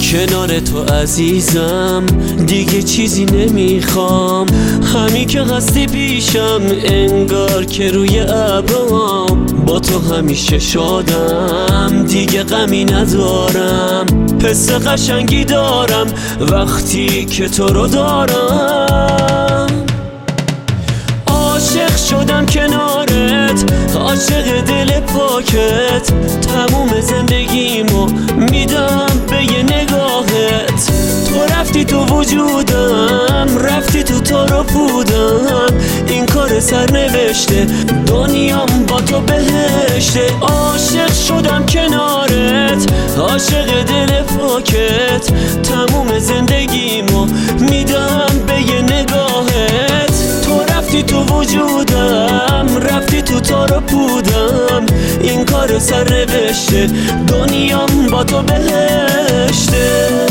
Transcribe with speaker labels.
Speaker 1: کنار تو عزیزم، دیگه چیزی نمیخوام. همین که هستی پیشم انگار که روی ابرام. با تو همیشه شادم، دیگه غمی ندارم. حس قشنگی دارم وقتی که تو رو دارم. عاشق شدم کنارت، عاشق دل پاکت. تموم زندگیمو میدم به یه نگاهت. تو رفتی تو وجودم، رفتی تو تار و پودم. این کار سرنوشته، دنیام با تو بهشته. عاشق شدم کنارت، عاشق دل پاکت. تموم زندگیمو میدم به یه نگاهت. تو رفتی تو وجودم، رفتی تو تار و پودم. این کار سرنوشته، دنیام با تو بهشته.